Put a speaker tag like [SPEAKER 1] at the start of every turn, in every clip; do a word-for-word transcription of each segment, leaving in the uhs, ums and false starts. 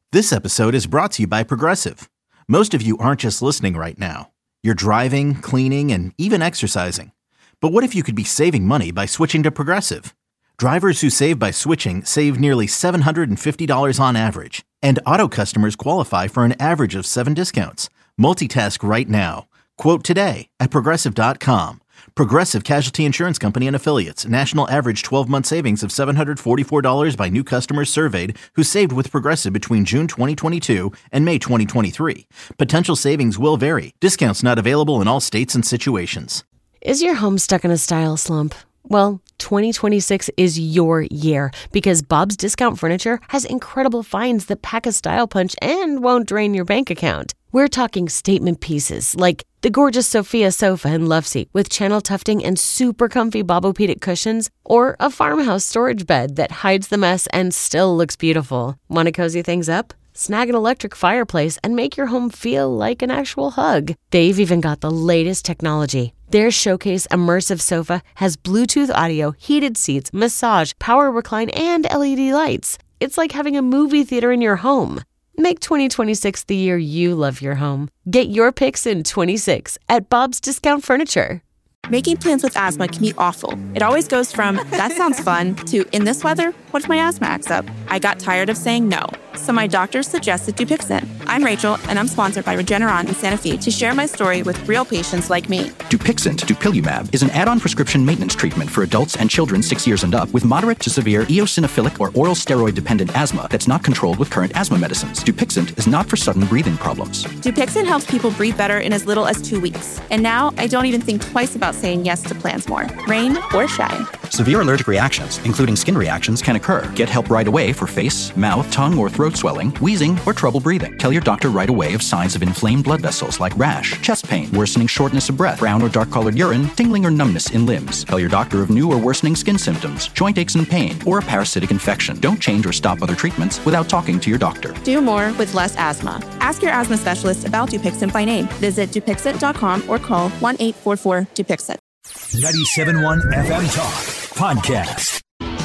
[SPEAKER 1] This episode is brought to you by Progressive. Most of you aren't just listening right now. You're driving, cleaning, and even exercising. But what if you could be saving money by switching to Progressive? Drivers who save by switching save nearly seven hundred fifty dollars on average. And auto customers qualify for an average of seven discounts. Multitask right now. Quote today at Progressive dot com. Progressive Casualty Insurance Company and Affiliates. National average twelve-month savings of seven hundred forty-four dollars by new customers surveyed who saved with Progressive between June twenty twenty-two and May twenty twenty-three. Potential savings will vary. Discounts not available in all states and situations.
[SPEAKER 2] Is your home stuck in a style slump? Well, twenty twenty-six is your year because Bob's Discount Furniture has incredible finds that pack a style punch and won't drain your bank account. We're talking statement pieces like the gorgeous Sophia sofa and love seat with channel tufting and super comfy Bobopedic cushions, or a farmhouse storage bed that hides the mess and still looks beautiful. Want to cozy things up? Snag an electric fireplace and make your home feel like an actual hug. They've even got the latest technology. Their Showcase Immersive Sofa has Bluetooth audio, heated seats, massage, power recline, and L E D lights. It's like having a movie theater in your home. Make twenty twenty-six the year you love your home. Get your picks in twenty-six at Bob's Discount Furniture.
[SPEAKER 3] Making plans with asthma can be awful. It always goes from, that sounds fun, to, in this weather, what if my asthma acts up? I got tired of saying no, so my doctor suggested Dupixent. I'm Rachel, and I'm sponsored by Regeneron in Santa Fe to share my story with real patients like me.
[SPEAKER 4] Dupixent, dupilumab, is an add-on prescription maintenance treatment for adults and children six years and up with moderate to severe eosinophilic or oral steroid-dependent asthma that's not controlled with current asthma medicines. Dupixent is not for sudden breathing problems.
[SPEAKER 3] Dupixent helps people breathe better in as little as two weeks. And now, I don't even think twice about saying yes to plans more, rain or shine.
[SPEAKER 4] Severe allergic reactions, including skin reactions, can occur. Get help right away for face, mouth, tongue, or throat swelling, wheezing, or trouble breathing. Tell your doctor right away of signs of inflamed blood vessels like rash, chest pain, worsening shortness of breath, brown or dark-colored urine, tingling or numbness in limbs. Tell your doctor of new or worsening skin symptoms, joint aches and pain, or a parasitic infection. Don't change or stop other treatments without talking to your doctor.
[SPEAKER 3] Do more with less asthma. Ask your asthma specialist about Dupixent by name. Visit Dupixent dot com or call one eight four four Dupixent.
[SPEAKER 5] ninety-seven point one F M Talk Podcast.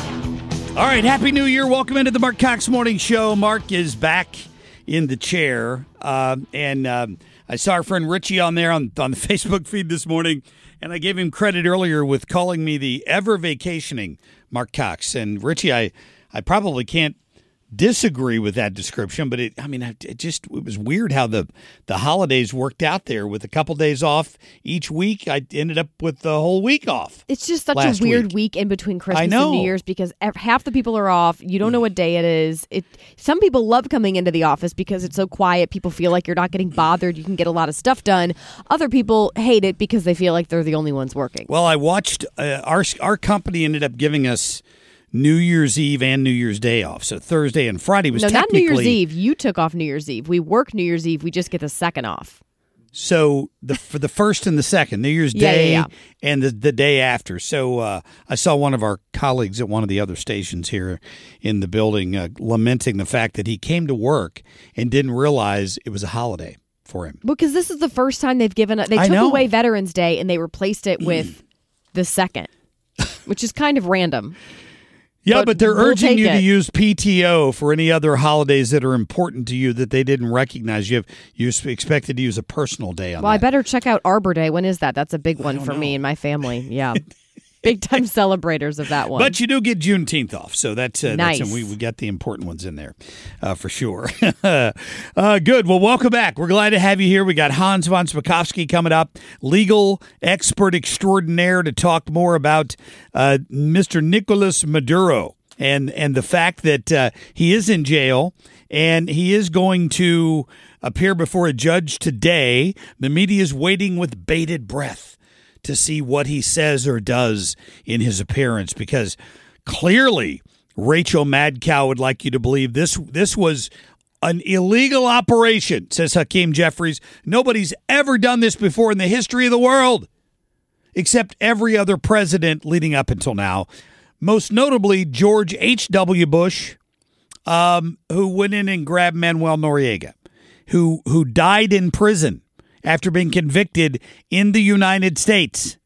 [SPEAKER 6] All right, Happy New Year. Welcome into the Mark Cox Morning Show. Mark is back in the chair. Uh, and um, I saw our friend Richie on there on, on the Facebook feed this morning, and I gave him credit earlier with calling me the ever vacationing Mark Cox. And Richie, I, I probably can't disagree with that description, but it, I mean, it just, it was weird how the, the holidays worked out there with a couple days off each week. I ended up with the whole week off.
[SPEAKER 7] It's just such a weird
[SPEAKER 6] week.
[SPEAKER 7] week in between Christmas and New Year's because half the people are off. You don't know what day it is. It, some people love coming into the office because it's so quiet. People feel like you're not getting bothered. You can get a lot of stuff done. Other people hate it because they feel like they're the only ones working.
[SPEAKER 6] Well, I watched, uh, our, our company ended up giving us New Year's Eve and New Year's Day off. So Thursday and Friday was
[SPEAKER 7] no,
[SPEAKER 6] technically...
[SPEAKER 7] not New Year's Eve. You took off New Year's Eve. We work New Year's Eve. We just get the second off.
[SPEAKER 6] So the for the first and the second, New Year's
[SPEAKER 7] yeah,
[SPEAKER 6] Day
[SPEAKER 7] yeah, yeah.
[SPEAKER 6] and the, the day after. So uh, I saw one of our colleagues at one of the other stations here in the building uh, lamenting the fact that he came to work and didn't realize it was a holiday for him.
[SPEAKER 7] Because this is the first time they've given... They
[SPEAKER 6] I
[SPEAKER 7] took
[SPEAKER 6] know.
[SPEAKER 7] away Veterans Day and they replaced it with the second, which is kind of random.
[SPEAKER 6] Yeah, but,
[SPEAKER 7] but
[SPEAKER 6] they're
[SPEAKER 7] we'll
[SPEAKER 6] urging you
[SPEAKER 7] it.
[SPEAKER 6] to use P T O for any other holidays that are important to you that they didn't recognize. You have you expected to use a personal day on
[SPEAKER 7] Well,
[SPEAKER 6] that.
[SPEAKER 7] I better check out Arbor Day. When is that? That's a big one for
[SPEAKER 6] know.
[SPEAKER 7] me and my family. Yeah. Big time celebrators of that one.
[SPEAKER 6] But you do get Juneteenth off, so that's, uh,
[SPEAKER 7] nice.
[SPEAKER 6] that's and we, we got the important ones in there uh, for sure. uh, good. Well, welcome back. We're glad to have you here. We got Hans von Spakovsky coming up, legal expert extraordinaire, to talk more about uh, Mister Nicolas Maduro and and the fact that uh, he is in jail and he is going to appear before a judge today. The media is waiting with bated breath to see what he says or does in his appearance, because clearly Rachel Madcow would like you to believe this this was an illegal operation, says Hakeem Jeffries. Nobody's ever done this before in the history of the world, except every other president leading up until now, most notably George H W. Bush, um, who went in and grabbed Manuel Noriega, who who died in prison after being convicted in the United States.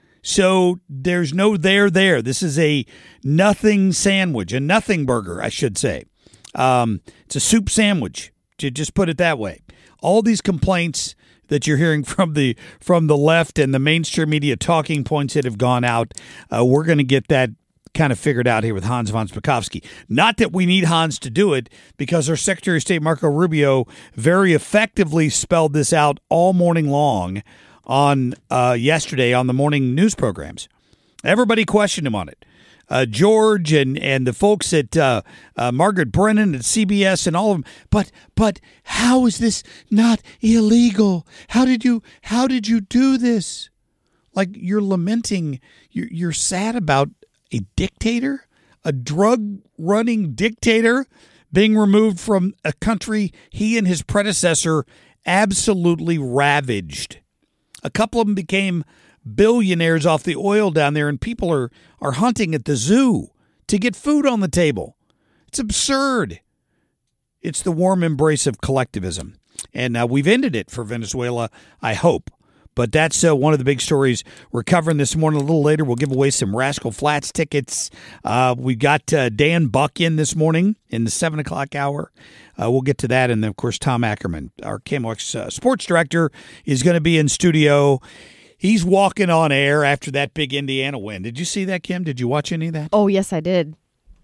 [SPEAKER 6] So there's no there there. This is a nothing sandwich, a nothing burger, I should say. Um, it's a soup sandwich, to just put it that way. All these complaints that you're hearing from the from the left and the mainstream media talking points that have gone out, uh, we're going to get that kind of figured out here with Hans von Spakovsky. Not that we need Hans to do it, because our Secretary of State, Marco Rubio, very effectively spelled this out all morning long on uh, yesterday on the morning news programs. Everybody questioned him on it. Uh, George and, and the folks at uh, uh, Margaret Brennan at C B S and all of them. But but how is this not illegal? How did you how did you do this? Like, you're lamenting, you're, you're sad about a dictator, a drug-running dictator being removed from a country he and his predecessor absolutely ravaged. A couple of them became billionaires off the oil down there, and people are, are hunting at the zoo to get food on the table. It's absurd. It's the warm embrace of collectivism. And uh, we've ended it for Venezuela, I hope. But that's uh, one of the big stories we're covering this morning. A little later, we'll give away some Rascal Flatts tickets. Uh, we got uh, Dan Buck in this morning in the seven o'clock hour. Uh, we'll get to that. And then, of course, Tom Ackerman, our K M O X uh, sports director, is going to be in studio. He's walking on air after that big Indiana win. Did you see that, Kim? Did you watch any of that?
[SPEAKER 7] Oh, yes, I did.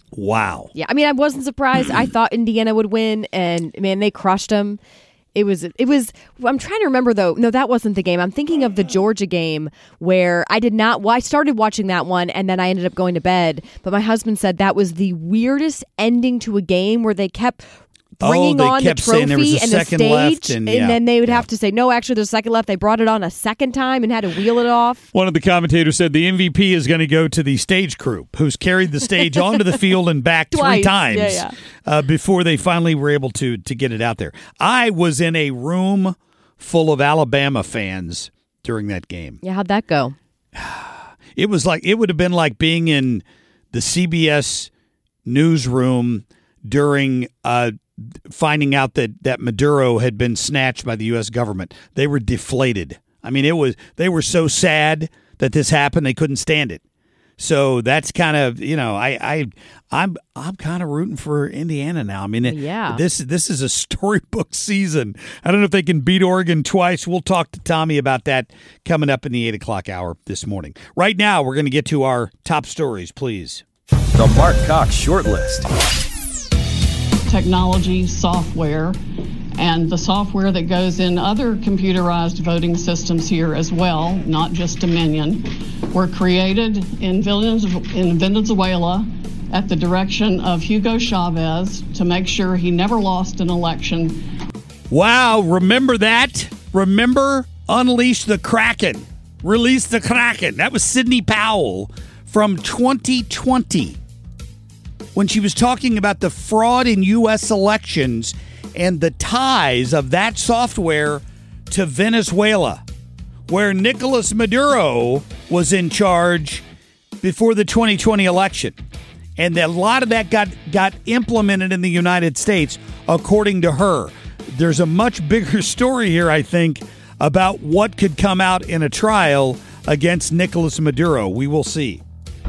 [SPEAKER 6] Wow.
[SPEAKER 7] Yeah, I mean, I wasn't surprised. I thought Indiana would win, and, man, they crushed them. It was, it was, I'm trying to remember, though. No, that wasn't the game. I'm thinking of the Georgia game where I did not, well, I started watching that one, and then I ended up going to bed. But my husband said that was the weirdest ending to a game, where they kept bringing
[SPEAKER 6] oh,
[SPEAKER 7] on the trophy and the stage,
[SPEAKER 6] and,
[SPEAKER 7] and
[SPEAKER 6] yeah,
[SPEAKER 7] then they would
[SPEAKER 6] yeah.
[SPEAKER 7] have to say, no, actually, there's a second left. They brought it on a second time and had to wheel it off.
[SPEAKER 6] One of the commentators said the M V P is going to go to the stage crew, who's carried the stage onto the field and back
[SPEAKER 7] Twice.
[SPEAKER 6] three times
[SPEAKER 7] yeah, yeah.
[SPEAKER 6] Uh, before they finally were able to to get it out there. I was in a room full of Alabama fans during that game.
[SPEAKER 7] Yeah, how'd that go?
[SPEAKER 6] It was like, it would have been like being in the C B S newsroom during uh finding out that, that Maduro had been snatched by the U S government. They were deflated. I mean, it was they were so sad that this happened, they couldn't stand it. So that's kind of, you know, I, I I'm I'm kind of rooting for Indiana now. I mean,
[SPEAKER 7] yeah.
[SPEAKER 6] this this is a storybook season. I don't know if they can beat Oregon twice. We'll talk to Tommy about that coming up in the eight o'clock hour this morning. Right now, we're going to get to our top stories, please.
[SPEAKER 8] The Mark Cox Shortlist.
[SPEAKER 9] Technology, software, and the software that goes in other computerized voting systems here as well, not just Dominion, were created in Venezuela at the direction of Hugo Chavez to make sure he never lost an election.
[SPEAKER 6] Wow, remember that? Remember Unleash the Kraken. Release the Kraken. That was Sidney Powell from twenty twenty. When she was talking about the fraud in U S elections and the ties of that software to Venezuela, where Nicolas Maduro was in charge before the twenty twenty election. And a lot of that got, got implemented in the United States, according to her. There's a much bigger story here, I think, about what could come out in a trial against Nicolas Maduro. We will see.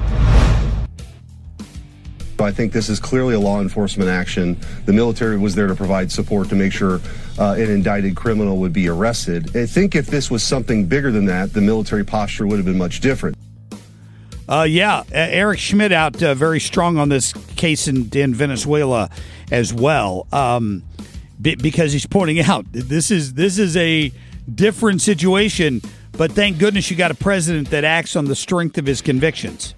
[SPEAKER 10] I think this is clearly a law enforcement action. The military was there to provide support to make sure uh, an indicted criminal would be arrested. I think if this was something bigger than that, the military posture would have been much different.
[SPEAKER 6] Uh, yeah, Eric Schmidt out uh, very strong on this case in, in Venezuela as well, um, b- because he's pointing out this is this is a different situation, but thank goodness you got a president that acts on the strength of his convictions.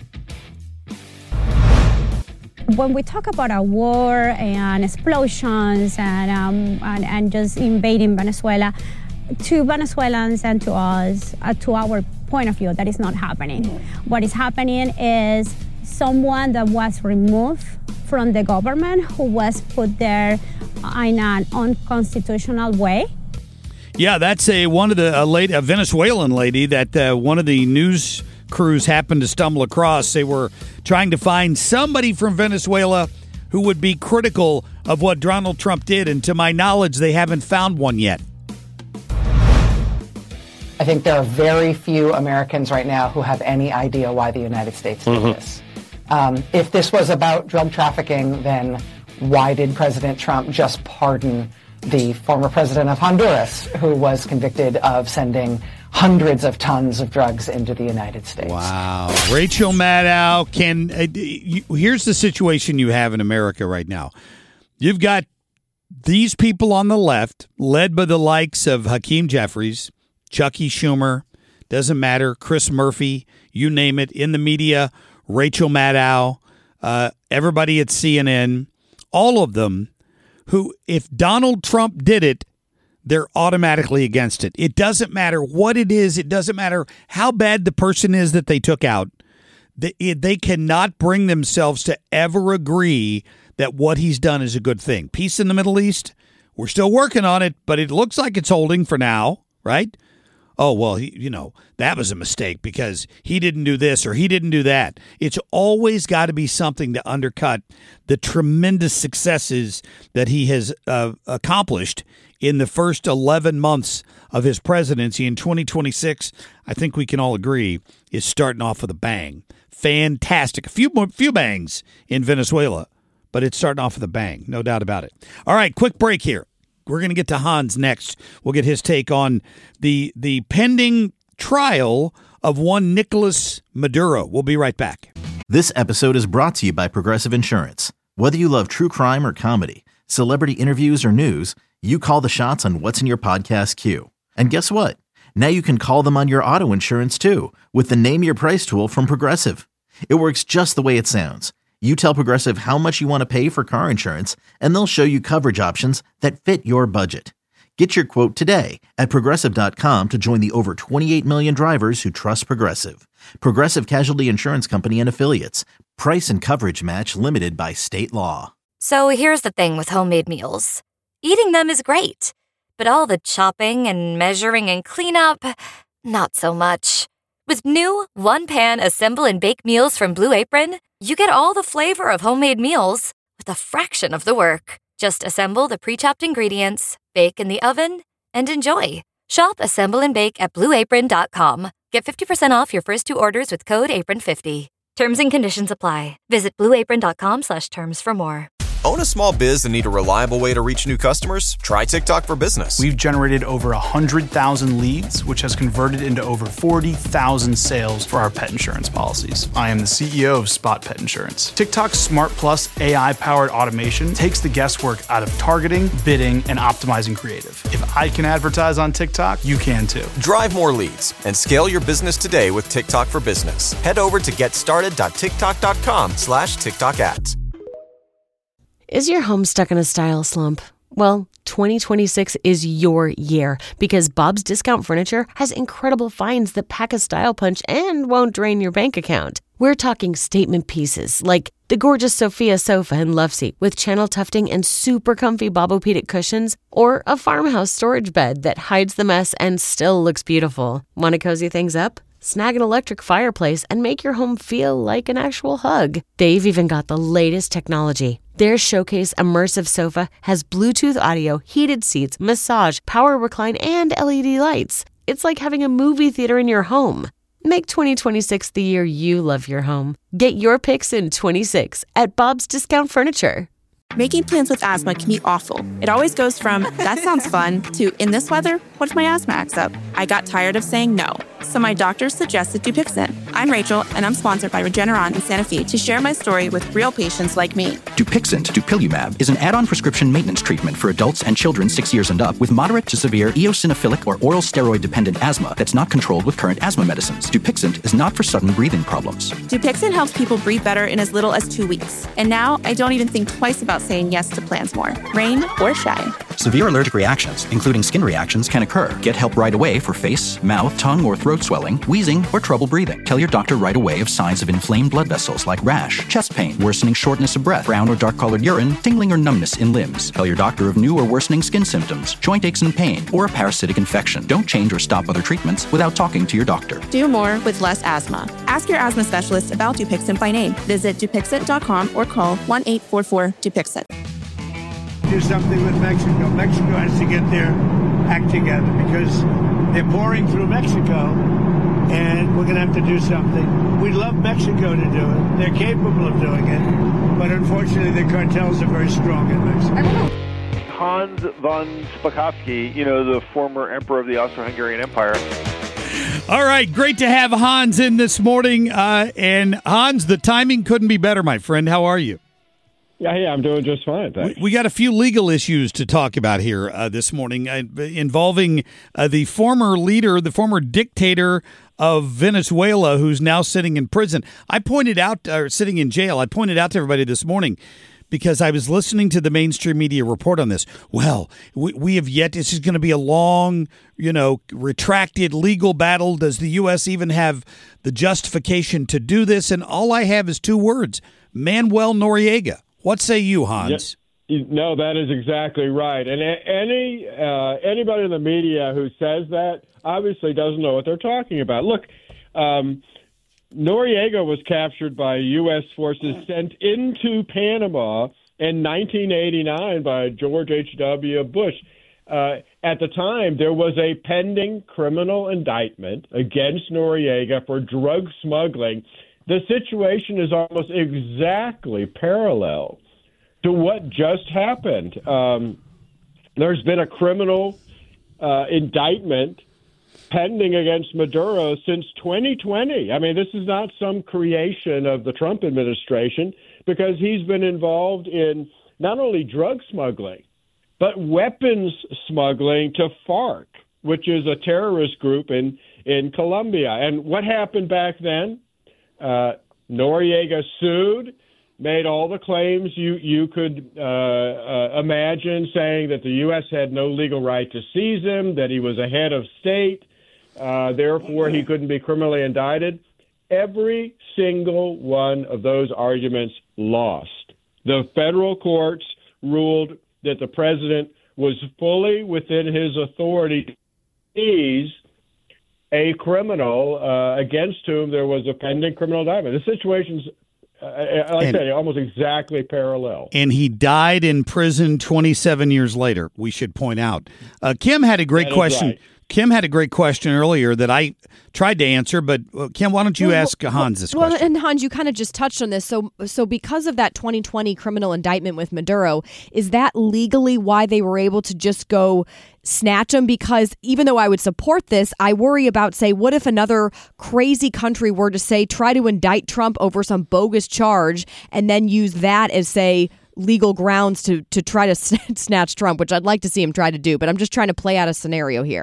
[SPEAKER 11] When we talk about a war and explosions and, um, and and just invading Venezuela, to Venezuelans and to us, uh, to our point of view, that is not happening. What is happening is someone that was removed from the government, who was put there in an unconstitutional way.
[SPEAKER 6] Yeah, that's a one of the a, lady, a Venezuelan lady that uh, one of the news crews happened to stumble across. They were trying to find somebody from Venezuela who would be critical of what Donald Trump did, and to my knowledge, they haven't found one yet.
[SPEAKER 12] I think there are very few Americans right now who have any idea why the United States did mm-hmm. this. Um, if this was about drug trafficking, then why did President Trump just pardon the former president of Honduras, who was convicted of sending hundreds of tons of drugs into the United States?
[SPEAKER 6] Wow. Rachel Maddow, can uh, you, here's the situation you have in America right now. You've got these people on the left, led by the likes of Hakeem Jeffries, Chucky Schumer, doesn't matter, Chris Murphy, you name it, in the media, Rachel Maddow, uh, everybody at C N N, all of them who, if Donald Trump did it, they're automatically against it. It doesn't matter what it is. It doesn't matter how bad the person is that they took out. They, they cannot bring themselves to ever agree that what he's done is a good thing. Peace in the Middle East, we're still working on it, but it looks like it's holding for now, right? Oh, well, he, you know, that was a mistake because he didn't do this or he didn't do that. It's always got to be something to undercut the tremendous successes that he has uh, accomplished in the first eleven months of his presidency. In twenty twenty-six, I think we can all agree, is starting off with a bang. Fantastic. A few more, few bangs in Venezuela, but it's starting off with a bang, no doubt about it. All right, quick break here. We're going to get to Hans next. We'll get his take on the the pending trial of one Nicolas Maduro. We'll be right back.
[SPEAKER 1] This episode is brought to you by Progressive Insurance. Whether you love true crime or comedy, celebrity interviews or news, you call the shots on what's in your podcast queue. And guess what? Now you can call them on your auto insurance too with the Name Your Price tool from Progressive. It works just the way it sounds. You tell Progressive how much you want to pay for car insurance, and they'll show you coverage options that fit your budget. Get your quote today at Progressive dot com to join the over twenty-eight million drivers who trust Progressive. Progressive Casualty Insurance Company and Affiliates. Price and coverage match limited by state law.
[SPEAKER 13] So here's the thing with homemade meals. Eating them is great, but all the chopping and measuring and cleanup, not so much. With new one-pan assemble and bake meals from Blue Apron, you get all the flavor of homemade meals with a fraction of the work. Just assemble the pre-chopped ingredients, bake in the oven, and enjoy. Shop, assemble, and bake at blue apron dot com. Get fifty percent off your first two orders with code apron fifty. Terms and conditions apply. Visit blue apron dot com slash terms for more.
[SPEAKER 8] Own a small biz and need a reliable way to reach new customers? Try TikTok for Business.
[SPEAKER 14] We've generated over one hundred thousand leads, which has converted into over forty thousand sales for our pet insurance policies. I am the C E O of Spot Pet Insurance. TikTok's Smart Plus A I-powered automation takes the guesswork out of targeting, bidding, and optimizing creative. If I can advertise on TikTok, you can too.
[SPEAKER 8] Drive more leads and scale your business today with TikTok for Business. Head over to getstarted dot tiktok dot com slash TikTok ads.
[SPEAKER 2] Is your home stuck in a style slump? Well, twenty twenty-six is your year because Bob's Discount Furniture has incredible finds that pack a style punch and won't drain your bank account. We're talking statement pieces like the gorgeous Sophia sofa and love seat with channel tufting and super comfy Bobopedic cushions, or a farmhouse storage bed that hides the mess and still looks beautiful. Want to cozy things up? Snag an electric fireplace and make your home feel like an actual hug. They've even got the latest technology. Their Showcase Immersive Sofa has Bluetooth audio, heated seats, massage, power recline, and L E D lights. It's like having a movie theater in your home. Make twenty twenty-six the year you love your home. Get your picks in twenty-six at Bob's Discount Furniture.
[SPEAKER 3] Making plans with asthma can be awful. It always goes from, that sounds fun, to, in this weather, what if my asthma acts up? I got tired of saying no, so my doctor suggested Dupixent. I'm Rachel, and I'm sponsored by Regeneron in Santa Fe to share my story with real patients like me.
[SPEAKER 4] Dupixent, dupilumab, is an add-on prescription maintenance treatment for adults and children six years and up with moderate to severe eosinophilic or oral steroid-dependent asthma that's not controlled with current asthma medicines. Dupixent is not for sudden breathing problems.
[SPEAKER 3] Dupixent helps people breathe better in as little as two weeks. And now I don't even think twice about saying yes to plans more, rain or shine.
[SPEAKER 4] Severe allergic reactions, including skin reactions, can occur. Get help right away for face, mouth, tongue, or throat swelling, wheezing, or trouble breathing. Tell your doctor right away of signs of inflamed blood vessels like rash, chest pain, worsening shortness of breath, brown or dark-colored urine, tingling or numbness in limbs. Tell your doctor of new or worsening skin symptoms, joint aches and pain, or a parasitic infection. Don't change or stop other treatments without talking to your doctor.
[SPEAKER 3] Do more with less asthma. Ask your asthma specialist about Dupixent by name. Visit Dupixent dot com or call one eight four four Dupixent.
[SPEAKER 15] Do something with Mexico. Mexico has to get their act together because they're pouring through Mexico and we're going to have to do something. We'd love Mexico to do it. They're capable of doing it, but unfortunately the cartels are very strong in Mexico.
[SPEAKER 16] Hans von Spakovsky, you know, the former emperor of the Austro-Hungarian Empire.
[SPEAKER 6] All right, great to have Hans in this morning. Uh, and Hans, the timing couldn't be better, my friend. How are you?
[SPEAKER 17] Yeah, yeah, I'm doing just fine, thanks.
[SPEAKER 6] We, we got a few legal issues to talk about here uh, this morning uh, involving uh, the former leader, the former dictator of Venezuela, who's now sitting in prison. I pointed out, or uh, sitting in jail, I pointed out to everybody this morning because I was listening to the mainstream media report on this. Well, we, we have yet, this is going to be a long, you know, retracted legal battle. Does the U S even have the justification to do this? And all I have is two words, Manuel Noriega. What say you, Hans?
[SPEAKER 17] Yeah, no, that is exactly right. And any uh, anybody in the media who says that obviously doesn't know what they're talking about. Look, um, Noriega was captured by U S forces sent into Panama in nineteen eighty-nine by George H W. Bush. Uh, at the time, there was a pending criminal indictment against Noriega for drug smuggling. The situation is almost exactly parallel to what just happened. Um, there's been a criminal uh, indictment pending against Maduro since twenty twenty. I mean, this is not some creation of the Trump administration because he's been involved in not only drug smuggling, but weapons smuggling to FARC, which is a terrorist group in, in Colombia. And what happened back then? Uh, Noriega sued, made all the claims you, you could uh, uh, imagine, saying that the U S had no legal right to seize him, that he was a head of state, uh, therefore he couldn't be criminally indicted. Every single one of those arguments lost. The federal courts ruled that the president was fully within his authority to seize a criminal uh, against whom there was a pending criminal indictment. The situation's, uh, like and, I said, almost exactly parallel.
[SPEAKER 6] And he died in prison twenty-seven years later, we should point out. Uh, Kim had a great
[SPEAKER 17] that
[SPEAKER 6] question.
[SPEAKER 17] Right.
[SPEAKER 6] Kim had a great question earlier that I tried to answer, but uh, Kim, why don't you
[SPEAKER 7] well,
[SPEAKER 6] ask Hans this
[SPEAKER 7] well,
[SPEAKER 6] question?
[SPEAKER 7] Well, and Hans, you kind of just touched on this. So, so because of that twenty twenty criminal indictment with Maduro, is that legally why they were able to just go snatch him? Because even though I would support this, I worry about, say, what if another crazy country were to say, try to indict Trump over some bogus charge and then use that as, say, legal grounds to, to try to snatch Trump, which I'd like to see him try to do. But I'm just trying to play out a scenario here.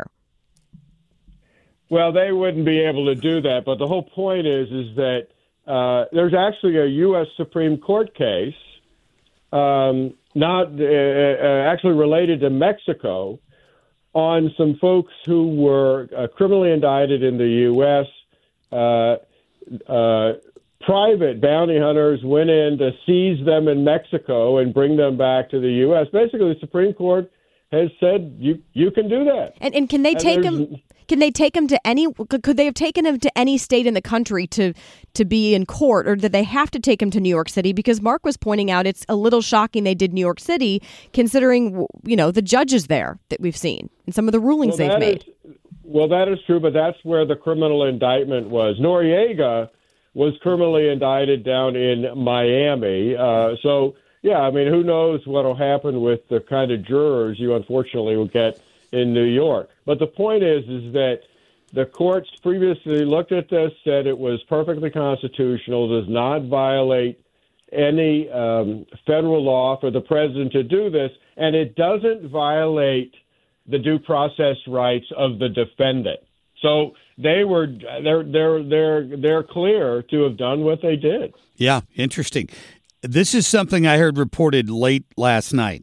[SPEAKER 17] Well, they wouldn't be able to do that. But the whole point is, is that uh, there's actually a U S Supreme Court case, um, not uh, uh, actually related to Mexico, on some folks who were uh, criminally indicted in the U S. Uh, uh, private bounty hunters went in to seize them in Mexico and bring them back to the U S. Basically, the Supreme Court has said you you can do that.
[SPEAKER 7] And and can they
[SPEAKER 17] and
[SPEAKER 7] take him? Can they take him to any? Could they have taken him to any state in the country to to be in court, or did they have to take him to New York City? Because Mark was pointing out it's a little shocking they did New York City, considering you know the judges there that we've seen and some of the rulings
[SPEAKER 17] well,
[SPEAKER 7] they've made.
[SPEAKER 17] Is, well, that is true, but that's where the criminal indictment was. Noriega was criminally indicted down in Miami, uh, so. Yeah, I mean, who knows what will happen with the kind of jurors you unfortunately will get in New York. But the point is, is that the courts previously looked at this, said it was perfectly constitutional, does not violate any um, federal law for the president to do this, and it doesn't violate the due process rights of the defendant. So they were they're they're they're they're clear to have done what they did.
[SPEAKER 6] Yeah, interesting. This is something I heard reported late last night.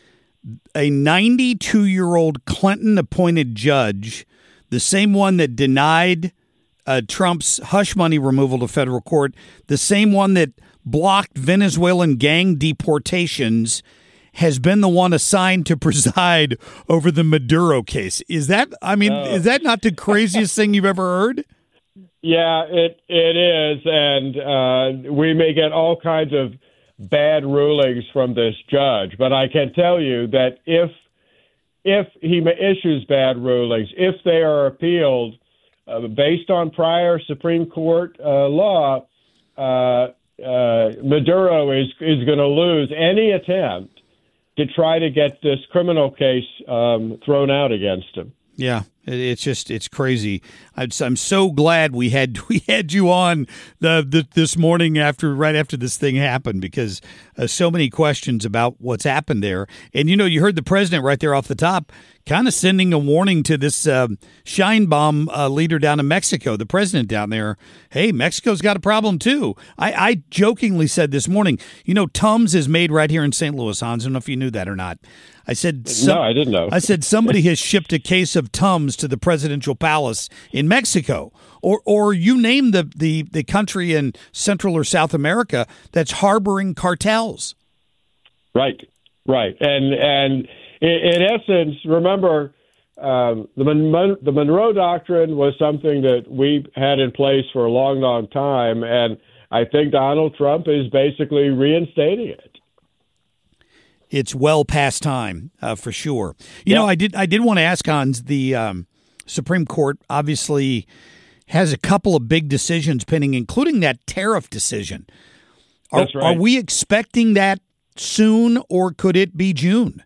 [SPEAKER 6] A ninety-two-year-old Clinton-appointed judge, the same one that denied uh, Trump's hush money removal to federal court, the same one that blocked Venezuelan gang deportations, has been the one assigned to preside over the Maduro case. Is that, I mean, uh, is that not the craziest thing you've ever heard?
[SPEAKER 17] Yeah, it it is, and uh, we may get all kinds of bad rulings from this judge. But I can tell you that if if he issues bad rulings, if they are appealed, uh, based on prior Supreme Court uh, law, uh, uh, Maduro is is going to lose any attempt to try to get this criminal case um, thrown out against him.
[SPEAKER 6] Yeah, it's just it's crazy. I'm, I'm so glad we had we had you on the, the this morning after right after this thing happened, because uh, so many questions about what's happened there. And you know, you heard the president right there off the top, kind of sending a warning to this uh, Sheinbaum uh, leader down in Mexico, the president down there. Hey, Mexico's got a problem too. I, I jokingly said this morning, you know, Tums is made right here in Saint Louis, Hans. I don't know if you knew that or not. I said, some,
[SPEAKER 17] no, I didn't know.
[SPEAKER 6] I said somebody has shipped a case of Tums to the presidential palace in Mexico, or or you name the, the, the country in Central or South America that's harboring cartels.
[SPEAKER 17] Right, right, and and in, in essence, remember um, the Mon- the Monroe Doctrine was something that we had in place for a long, long time, and I think Donald Trump is basically reinstating it.
[SPEAKER 6] It's well past time, uh, for sure. You
[SPEAKER 17] Yeah.
[SPEAKER 6] know, I did I did want to ask, Hans, the um, Supreme Court obviously has a couple of big decisions pending, including that tariff decision. Are,
[SPEAKER 17] That's right.
[SPEAKER 6] Are we expecting that soon, or could it be June?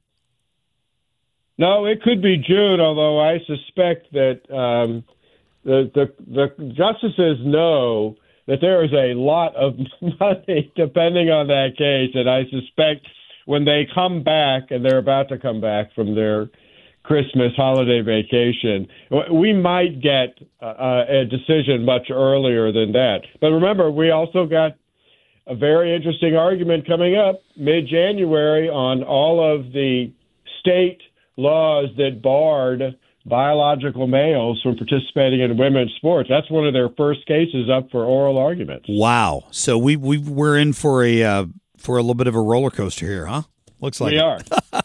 [SPEAKER 17] No, it could be June, although I suspect that um, the, the the justices know that there is a lot of money depending on that case, and I suspect when they come back, and they're about to come back from their Christmas holiday vacation, we might get uh, a decision much earlier than that. But remember, we also got a very interesting argument coming up mid-January on all of the state laws that barred biological males from participating in women's sports. That's one of their first cases up for oral arguments.
[SPEAKER 6] Wow! So we we we're in for a uh, for a little bit of a roller coaster here, huh? Looks like
[SPEAKER 17] we
[SPEAKER 6] it.
[SPEAKER 17] are.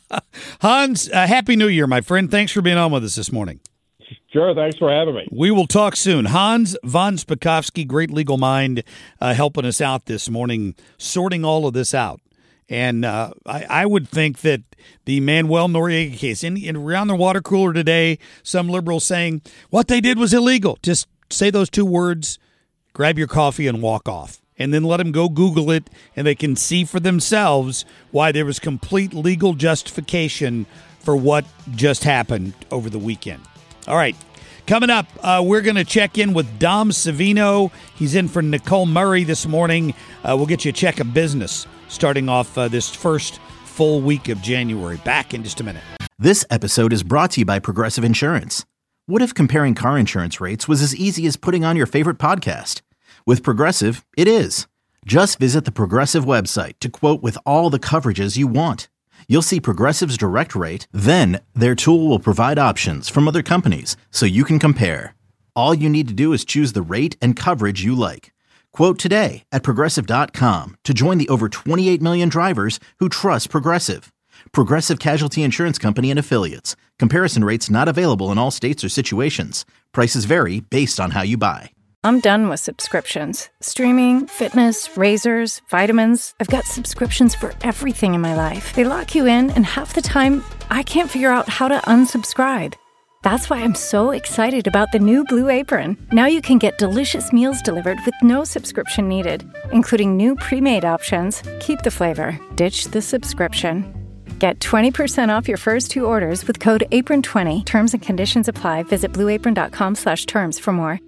[SPEAKER 6] Hans, uh, Happy New Year, my friend. Thanks for being on with us this morning.
[SPEAKER 17] Sure, thanks for having me.
[SPEAKER 6] We will talk soon. Hans von Spakovsky, great legal mind, uh, helping us out this morning, sorting all of this out. And uh, I, I would think that the Manuel Noriega case, in, in around the water cooler today, some liberals saying what they did was illegal. Just say those two words, grab your coffee, and walk off. And then let them go Google it, and they can see for themselves why there was complete legal justification for what just happened over the weekend. All right, coming up, uh, we're going to check in with Dom Savino. He's in for Nicole Murray this morning. Uh, we'll get you a check of business starting off uh, this first full week of January. Back in just a minute.
[SPEAKER 1] This episode is brought to you by Progressive Insurance. What if comparing car insurance rates was as easy as putting on your favorite podcast? With Progressive, it is. Just visit the Progressive website to quote with all the coverages you want. You'll see Progressive's direct rate, then their tool will provide options from other companies so you can compare. All you need to do is choose the rate and coverage you like. Quote today at Progressive dot com to join the over twenty-eight million drivers who trust Progressive. Progressive Casualty Insurance Company and Affiliates. Comparison rates not available in all states or situations. Prices vary based on how you buy.
[SPEAKER 18] I'm done with subscriptions. Streaming, fitness, razors, vitamins. I've got subscriptions for everything in my life. They lock you in, and half the time, I can't figure out how to unsubscribe. That's why I'm so excited about the new Blue Apron. Now you can get delicious meals delivered with no subscription needed, including new pre-made options. Keep the flavor, ditch the subscription. Get twenty percent off your first two orders with code apron twenty. Terms and conditions apply. Visit blue apron dot com slash terms for more.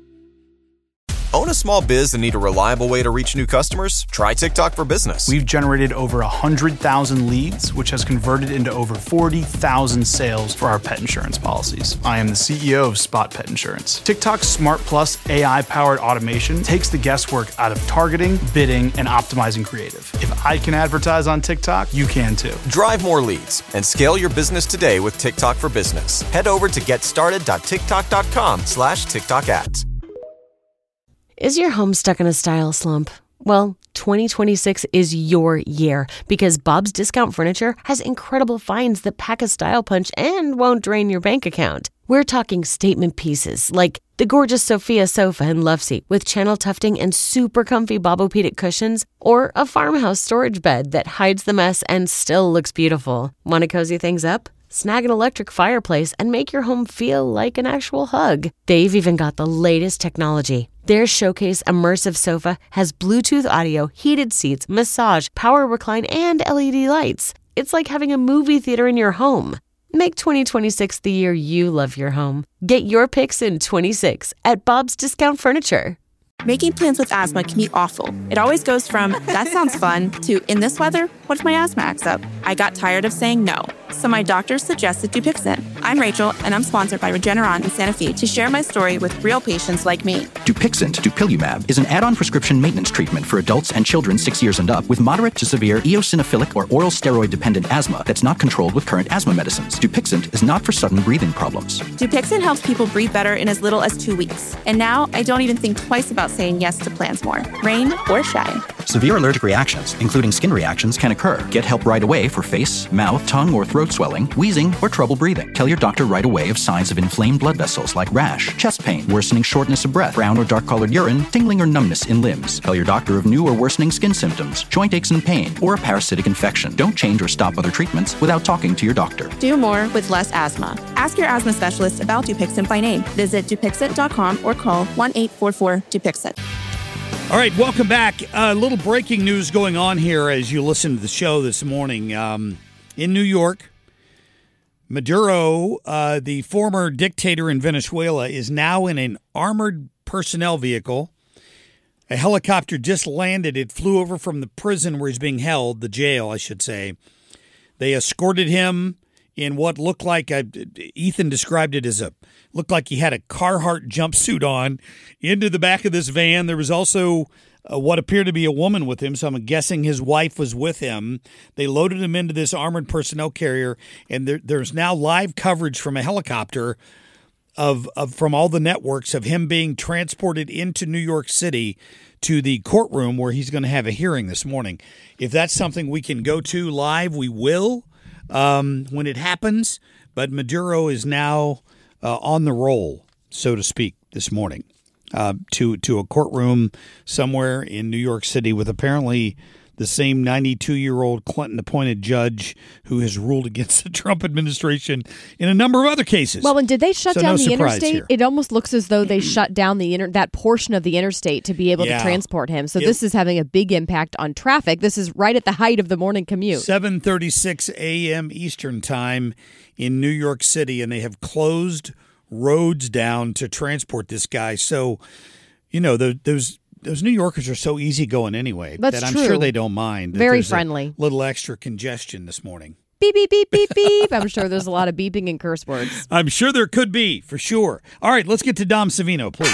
[SPEAKER 8] Own a small biz and need a reliable way to reach new customers? Try TikTok for Business.
[SPEAKER 14] We've generated over one hundred thousand leads, which has converted into over forty thousand sales for our pet insurance policies. I am the C E O of Spot Pet Insurance. TikTok's Smart Plus A I-powered automation takes the guesswork out of targeting, bidding, and optimizing creative. If I can advertise on TikTok, you can too.
[SPEAKER 8] Drive more leads and scale your business today with TikTok for Business. Head over to getstarted dot tiktok dot com slash TikTok ads.
[SPEAKER 2] Is your home stuck in a style slump? Well, twenty twenty-six is your year because Bob's Discount Furniture has incredible finds that pack a style punch and won't drain your bank account. We're talking statement pieces like the gorgeous Sophia sofa and love seat with channel tufting and super comfy Bobopedic cushions, or a farmhouse storage bed that hides the mess and still looks beautiful. Want to cozy things up? snag an electric fireplace, and make your home feel like an actual hug. They've even got the latest technology. Their Showcase Immersive Sofa has Bluetooth audio, heated seats, massage, power recline, and L E D lights. It's like having a movie theater in your home. Make twenty twenty-six the year you love your home. Get your picks in twenty-six at Bob's Discount Furniture.
[SPEAKER 3] Making plans with asthma can be awful. It always goes from, that sounds fun, to, in this weather, what if my asthma acts up? I got tired of saying no, so my doctor suggested Dupixent. I'm Rachel, and I'm sponsored by Regeneron in Santa Fe to share my story with real patients like me.
[SPEAKER 4] Dupixent, dupilumab, is an add-on prescription maintenance treatment for adults and children six years and up with moderate to severe eosinophilic or oral steroid-dependent asthma that's not controlled with current asthma medicines. Dupixent is not for sudden breathing problems.
[SPEAKER 3] Dupixent helps people breathe better in as little as two weeks. And now, I don't even think twice about saying yes to plans more, rain or shine.
[SPEAKER 4] Severe allergic reactions, including skin reactions, can occur. Get help right away for face, mouth, tongue, or throat swelling, wheezing, or trouble breathing. Tell your doctor right away of signs of inflamed blood vessels like rash, chest pain, worsening shortness of breath, brown or dark-colored urine, tingling or numbness in limbs. Tell your doctor of new or worsening skin symptoms, joint aches and pain, or a parasitic infection. Don't change or stop other treatments without talking to your doctor.
[SPEAKER 3] Do more with less asthma. Ask your asthma specialist about Dupixent by name. Visit Dupixent dot com or call one eight four four Dupixent.
[SPEAKER 6] All right, welcome back. A uh, little breaking news going on here as you listen to the show this morning. Um, in New York, Maduro, uh, the former dictator in Venezuela, is now in an armored personnel vehicle. A helicopter just landed. It flew over from the prison where he's being held, the jail, I should say. They escorted him in what looked like, a, Ethan described it as a, looked like he had a Carhartt jumpsuit on, into the back of this van. There was also uh, what appeared to be a woman with him, so I'm guessing his wife was with him. They loaded him into this armored personnel carrier, and there, there's now live coverage from a helicopter of, of from all the networks of him being transported into New York City to the courtroom where he's going to have a hearing this morning. If that's something we can go to live, we will. Um, when it happens, but Maduro is now uh, on the roll, so to speak, this morning uh, to to a courtroom somewhere in New York City with apparently the same ninety-two-year-old Clinton-appointed judge who has ruled against the Trump administration in a number of other cases.
[SPEAKER 7] Well, and did they shut
[SPEAKER 6] so
[SPEAKER 7] down
[SPEAKER 6] no
[SPEAKER 7] the
[SPEAKER 6] surprise
[SPEAKER 7] interstate?
[SPEAKER 6] here.
[SPEAKER 7] It almost looks as though they shut down the inter- that portion of the interstate to be able
[SPEAKER 6] Yeah.
[SPEAKER 7] to transport him. So
[SPEAKER 6] It-
[SPEAKER 7] this is having a big impact on traffic. This is right at the height of the morning commute.
[SPEAKER 6] seven thirty-six a.m. Eastern time in New York City, and they have closed roads down to transport this guy. So, you know, the, those those New Yorkers are so easygoing anyway
[SPEAKER 7] That's
[SPEAKER 6] that I'm
[SPEAKER 7] true.
[SPEAKER 6] sure they don't mind. that
[SPEAKER 7] Very
[SPEAKER 6] there's a
[SPEAKER 7] friendly.
[SPEAKER 6] little extra congestion this morning.
[SPEAKER 7] Beep, beep, beep, beep, beep. I'm sure there's a lot of beeping and curse words.
[SPEAKER 6] I'm sure there could be, for sure. All right, let's get to Dom Savino, please.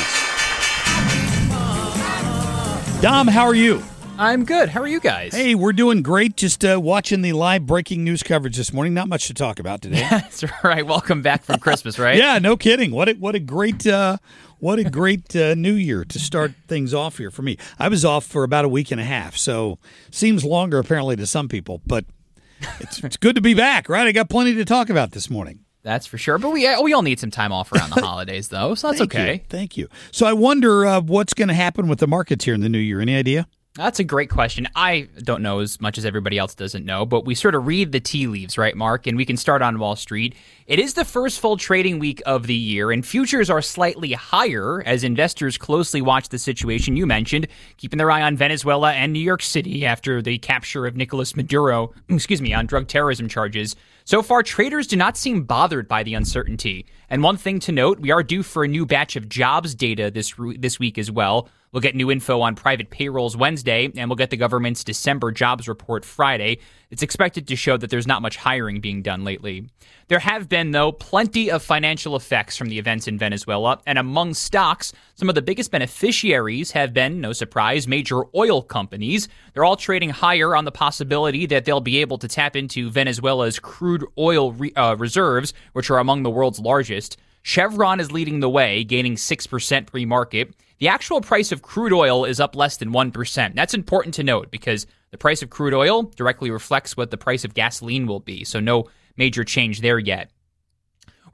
[SPEAKER 6] Dom, how are you?
[SPEAKER 19] I'm good. How are you guys?
[SPEAKER 6] Hey, we're doing great. Just uh, watching the live breaking news coverage this morning. Not much to talk about today.
[SPEAKER 19] That's right. Welcome back from Christmas, right?
[SPEAKER 6] Yeah, no kidding. What a, what a great uh, what a great uh, New Year to start things off here for me. I was off for about a week and a half, so seems longer apparently to some people, but it's it's good to be back, right? I got plenty to talk about this morning.
[SPEAKER 19] That's for sure. But we we all need some time off around the holidays, though, so that's
[SPEAKER 6] Thank
[SPEAKER 19] okay.
[SPEAKER 6] you. Thank you. So I wonder uh, what's going to happen with the markets here in the new year. Any idea?
[SPEAKER 19] That's a great question. I don't know as much as everybody else doesn't know, but we sort of read the tea leaves, right, Mark? And we can start on Wall Street. It is the first full trading week of the year, and futures are slightly higher as investors closely watch the situation you mentioned, keeping their eye on Venezuela and New York City after the capture of Nicolas Maduro, excuse me, on drug terrorism charges. So far, traders do not seem bothered by the uncertainty. And one thing to note, we are due for a new batch of jobs data this this week as well. We'll get new info on private payrolls Wednesday, and we'll get the government's December jobs report Friday. It's expected to show that there's not much hiring being done lately. There have been, though, plenty of financial effects from the events in Venezuela, and among stocks, some of the biggest beneficiaries have been, no surprise, major oil companies. They're all trading higher on the possibility that they'll be able to tap into Venezuela's crude oil re- uh, reserves, which are among the world's largest. Chevron is leading the way, gaining six percent pre-market. The actual price of crude oil is up less than one percent. That's important to note because the price of crude oil directly reflects what the price of gasoline will be, so no major change there yet.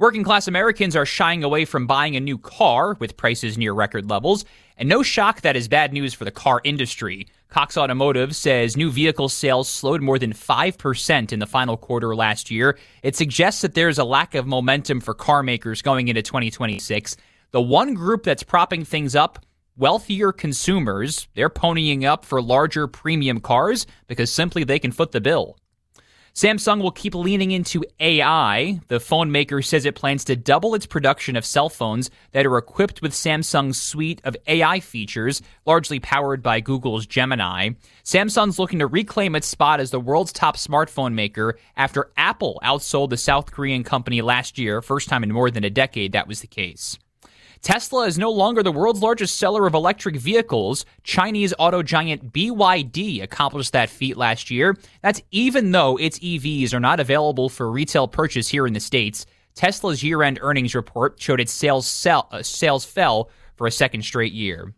[SPEAKER 19] Working class Americans are shying away from buying a new car with prices near record levels. And no shock that is bad news for the car industry. Cox Automotive says new vehicle sales slowed more than five percent in the final quarter last year. It suggests that there's a lack of momentum for car makers going into twenty twenty-six. The one group that's propping things up, wealthier consumers, they're ponying up for larger premium cars because simply they can foot the bill. Samsung will keep leaning into A I. The phone maker says it plans to double its production of cell phones that are equipped with Samsung's suite of A I features, largely powered by Google's Gemini. Samsung's looking to reclaim its spot as the world's top smartphone maker after Apple outsold the South Korean company last year, first time in more than a decade that was the case. Tesla is no longer the world's largest seller of electric vehicles. Chinese auto giant B Y D accomplished that feat last year. That's even though its E Vs are not available for retail purchase here in the States. Tesla's year-end earnings report showed its sales, sell, uh, sales fell for a second straight year.